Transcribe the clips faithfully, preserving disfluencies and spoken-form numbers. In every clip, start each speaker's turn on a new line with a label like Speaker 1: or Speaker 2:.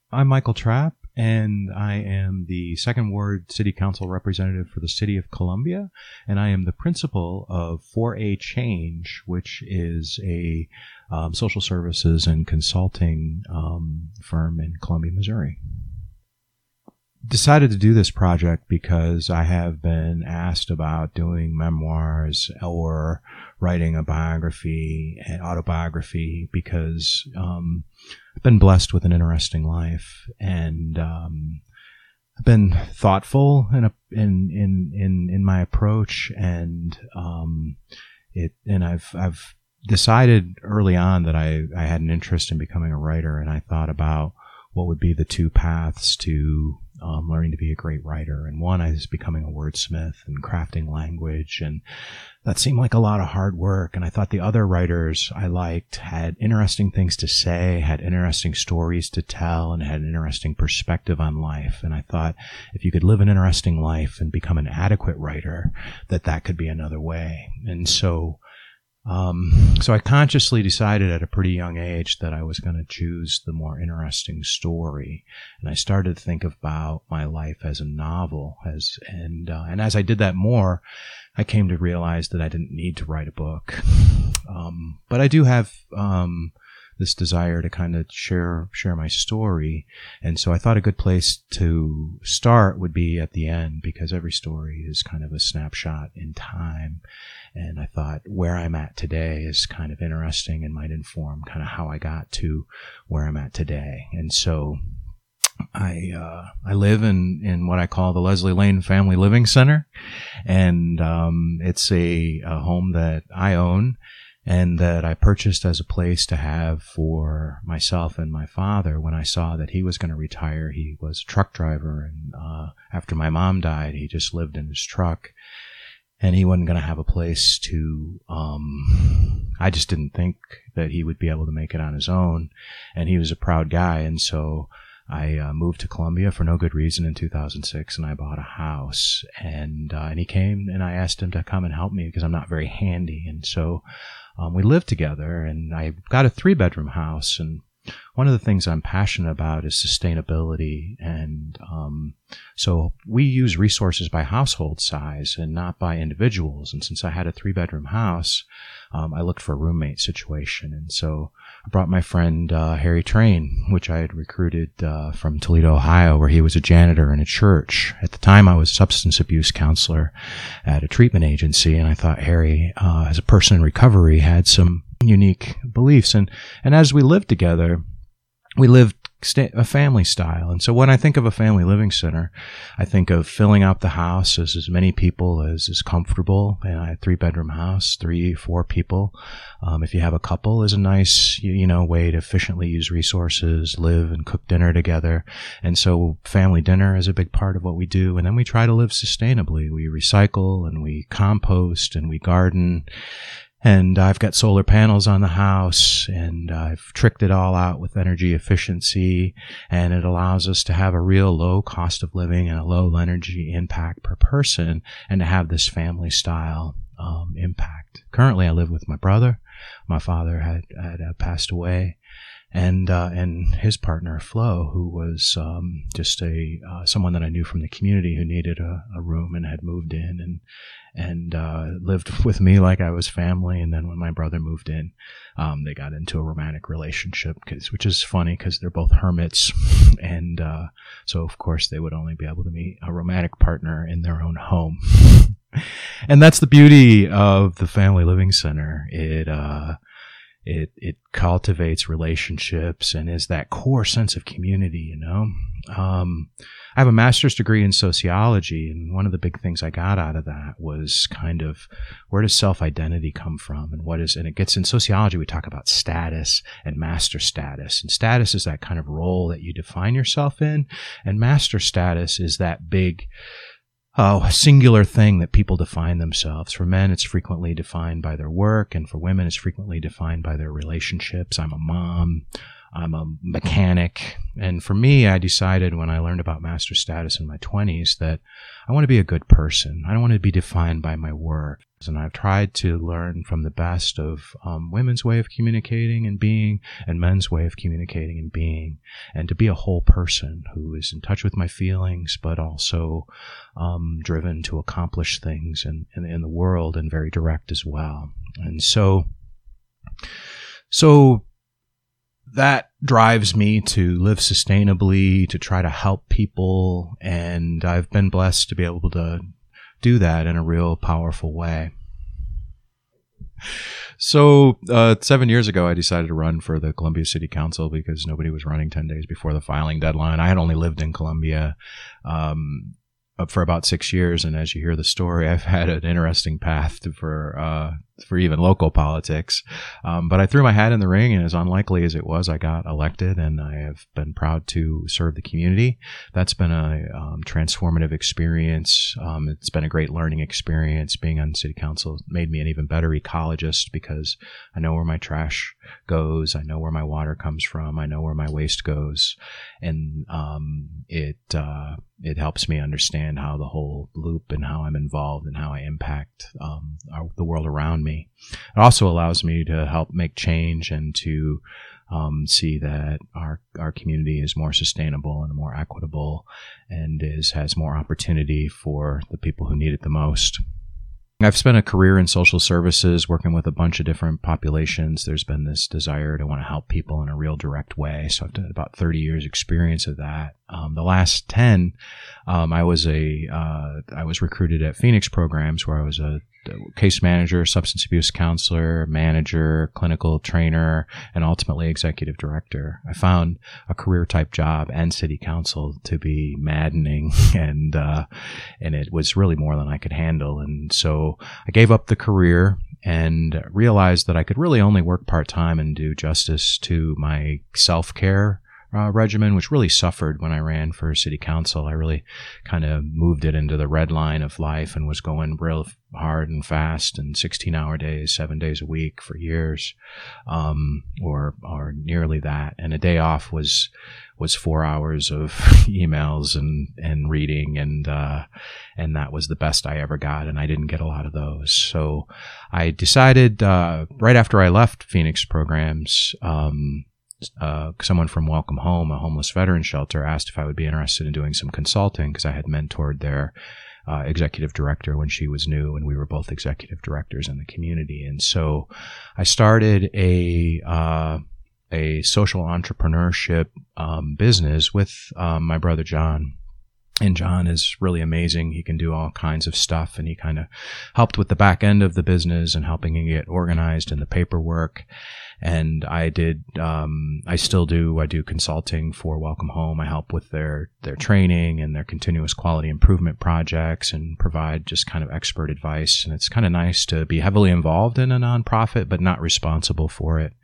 Speaker 1: I'm Michael Trapp, and I am the Second Ward City Council representative for the City of Columbia, and I am the principal of four A Change, which is a um, social services and consulting um, firm in Columbia, Missouri. Decided to do this project because I have been asked about doing memoirs or writing a biography and autobiography because um, I've been blessed with an interesting life, and um, I've been thoughtful in a, in, in in in my approach, and um, it and I've I've decided early on that I I had an interest in becoming a writer, and I thought about what would be the two paths to Um, learning to be a great writer. And one is becoming a wordsmith and crafting language. And that seemed like a lot of hard work. And I thought the other writers I liked had interesting things to say, had interesting stories to tell, and had an interesting perspective on life. And I thought if you could live an interesting life and become an adequate writer, that that could be another way. And so Um, so I consciously decided at a pretty young age that I was going to choose the more interesting story, and I started to think about my life as a novel. As and uh, and as I did that more, I came to realize that I didn't need to write a book, um, but I do have um, this desire to kind of share share my story, and so I thought a good place to start would be at the end, because every story is kind of a snapshot in time. And I thought where I'm at today is kind of interesting and might inform kind of how I got to where I'm at today. And so I uh, I live in, in what I call the Leslie Lane Family Living Center. And um, it's a, a home that I own and that I purchased as a place to have for myself and my father when I saw that he was going to retire. He was a truck driver, and uh, after my mom died, he just lived in his truck. And he wasn't going to have a place to, um, I just didn't think that he would be able to make it on his own. And he was a proud guy. And so I uh, moved to Columbia for no good reason in two thousand six, and I bought a house. And, uh, and he came, and I asked him to come and help me because I'm not very handy. And so um, we lived together, and I got a three bedroom house. And one of the things I'm passionate about is sustainability. And um, so we use resources by household size and not by individuals. And since I had a three bedroom house, um, I looked for a roommate situation. And so I brought my friend uh, Harry Train, which I had recruited uh, from Toledo, Ohio, where he was a janitor in a church. At the time, I was a substance abuse counselor at a treatment agency. And I thought Harry, uh, as a person in recovery, had some unique beliefs. And, and as we lived together, we lived a family style. And so when I think of a family living center, I think of filling out the house as as many people as is comfortable. And I had a three bedroom house, three, four people. Um, if you have a couple, is a nice, you, you know, way to efficiently use resources, live and cook dinner together. And so family dinner is a big part of what we do. And then we try to live sustainably. We recycle and we compost and we garden. And I've got solar panels on the house, and I've tricked it all out with energy efficiency, and it allows us to have a real low cost of living and a low energy impact per person, and to have this family style um, impact. Currently, I live with my brother. My father had, had uh, passed away, and uh, and his partner, Flo, who was um, just a uh, someone that I knew from the community who needed a, a room and had moved in, and and uh, lived with me like I was family. And then when my brother moved in, um, they got into a romantic relationship, cause, which is funny because they're both hermits. And uh, so, of course, they would only be able to meet a romantic partner in their own home. And that's the beauty of the Family Living Center. It uh, it it cultivates relationships and is that core sense of community, you know. Um, I have a master's degree in sociology, and one of the big things I got out of that was kind of where does self-identity come from, and what is, and it gets in sociology, we talk about status and master status. And status is that kind of role that you define yourself in, and master status is that big uh, singular thing that people define themselves. For men, it's frequently defined by their work, and for women, it's frequently defined by their relationships. I'm a mom. I'm a mechanic. And for me, I decided when I learned about master status in my twenties that I want to be a good person. I don't want to be defined by my work. And I've tried to learn from the best of um, women's way of communicating and being and men's way of communicating and being, and to be a whole person who is in touch with my feelings, but also um, driven to accomplish things in, in, in the world and very direct as well. And so, so that drives me to live sustainably, to try to help people. And I've been blessed to be able to do that in a real powerful way. So uh, seven years ago, I decided to run for the Columbia City Council because nobody was running ten days before the filing deadline. I had only lived in Columbia um, for about six years. And as you hear the story, I've had an interesting path to, for uh, for even local politics. Um, but I threw my hat in the ring, and as unlikely as it was, I got elected, and I have been proud to serve the community. That's been a um, transformative experience. Um, it's been a great learning experience. Being on city council made me an even better ecologist because I know where my trash goes. I know where my water comes from. I know where my waste goes. And um, it uh, it helps me understand how the whole loop and how I'm involved and how I impact um, our, the world around me. Me. It also allows me to help make change and to um, see that our our community is more sustainable and more equitable and is has more opportunity for the people who need it the most. I've spent a career in social services working with a bunch of different populations. There's been this desire to want to help people in a real direct way. So I've done about thirty years experience of that. Um, the last ten, um, I was a, uh, I was recruited at Phoenix Programs where I was a case manager, substance abuse counselor, manager, clinical trainer, and ultimately executive director. I found a career type job and city council to be maddening, and uh, and it was really more than I could handle. And so I gave up the career and realized that I could really only work part time and do justice to my self care Uh, regimen, which really suffered when I ran for city council. I really kind of moved it into the red line of life and was going real hard and fast and sixteen hour days, seven days a week for years, um, or or nearly that. And a day off was was four hours of emails and and reading, and uh, and that was the best I ever got. And I didn't get a lot of those, so I decided uh, right after I left Phoenix Programs. Um, Uh, someone from Welcome Home, a homeless veteran shelter, asked if I would be interested in doing some consulting because I had mentored their uh, executive director when she was new, and we were both executive directors in the community. And so I started a uh, a social entrepreneurship um, business with um, my brother John. And John is really amazing. He can do all kinds of stuff, and he kind of helped with the back end of the business and helping it get organized in the paperwork. And I did, um, I still do, I do consulting for Welcome Home. I help with their, their training and their continuous quality improvement projects and provide just kind of expert advice. And it's kind of nice to be heavily involved in a nonprofit, but not responsible for it.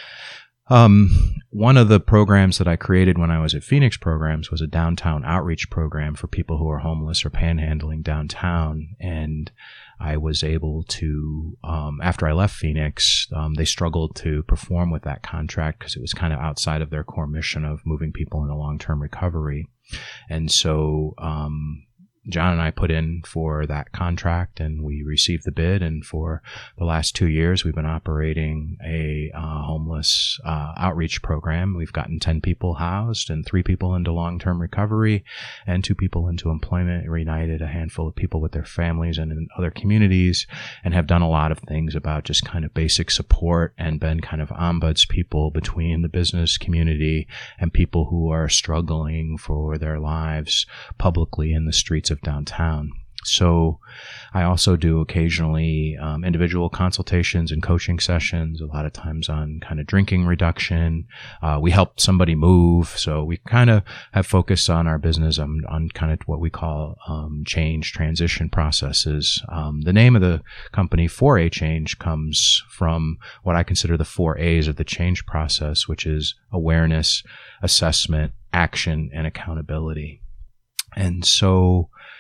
Speaker 1: Um, one of the programs that I created when I was at Phoenix Programs was a downtown outreach program for people who are homeless or panhandling downtown. And I was able to, um, after I left Phoenix, um, they struggled to perform with that contract because it was kind of outside of their core mission of moving people into long-term recovery. And so, um, John and I put in for that contract, and we received the bid. And for the last two years, we've been operating a uh, homeless uh, outreach program. We've gotten ten people housed and three people into long-term recovery and two people into employment, reunited a handful of people with their families and in other communities, and have done a lot of things about just kind of basic support and been kind of ombuds people between the business community and people who are struggling for their lives publicly in the streets of downtown. So I also do occasionally um, individual consultations and coaching sessions, a lot of times on kind of drinking reduction. Uh, we help somebody move. So we kind of have focused on our business on, on kind of what we call um, change transition processes. Um, the name of the company, four A Change, comes from what I consider the four A's of the change process, which is awareness, assessment, action, and accountability. And so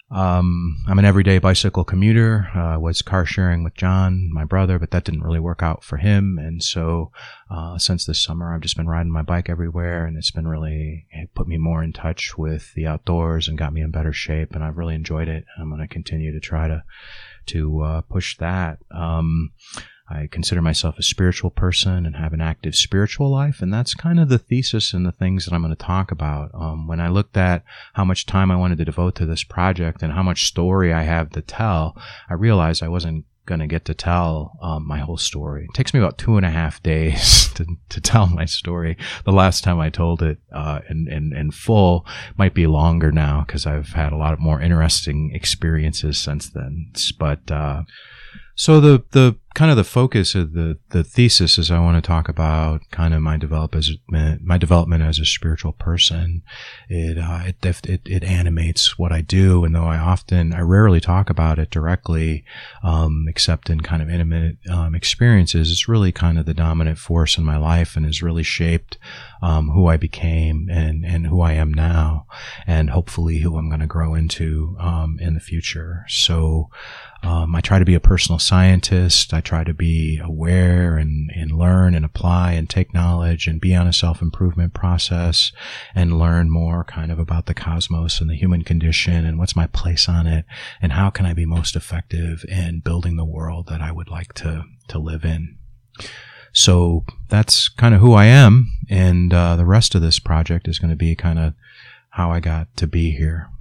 Speaker 1: Um, I'm an everyday bicycle commuter. I uh, was car sharing with John, my brother, but that didn't really work out for him. And so, uh, since this summer, I've just been riding my bike everywhere, and it's been really it put me more in touch with the outdoors and got me in better shape. And I've really enjoyed it. I'm going to continue to try to, to, uh, push that. Um, I consider myself a spiritual person and have an active spiritual life. And that's kind of the thesis and the things that I'm going to talk about. Um, when I looked at how much time I wanted to devote to this project and how much story I have to tell, I realized I wasn't going to get to tell um, my whole story. It takes me about two and a half days to, to tell my story. The last time I told it uh, in, in, in full might be longer now because I've had a lot of more interesting experiences since then. But uh, so the the kind of the focus of the the thesis is I want to talk about kind of my development my development as a spiritual person. It uh, it, it it animates what I do, and though I often I rarely talk about it directly, um, except in kind of intimate um, experiences, it's really kind of the dominant force in my life and has really shaped um, who I became and and who I am now, and hopefully who I'm going to grow into um, in the future. So. Um, I try to be a personal scientist. I try to be aware and, and learn and apply and take knowledge and be on a self-improvement process and learn more kind of about the cosmos and the human condition and what's my place on it and how can I be most effective in building the world that I would like to, to live in. So that's kind of who I am. And uh, the rest of this project is going to be kind of how I got to be here.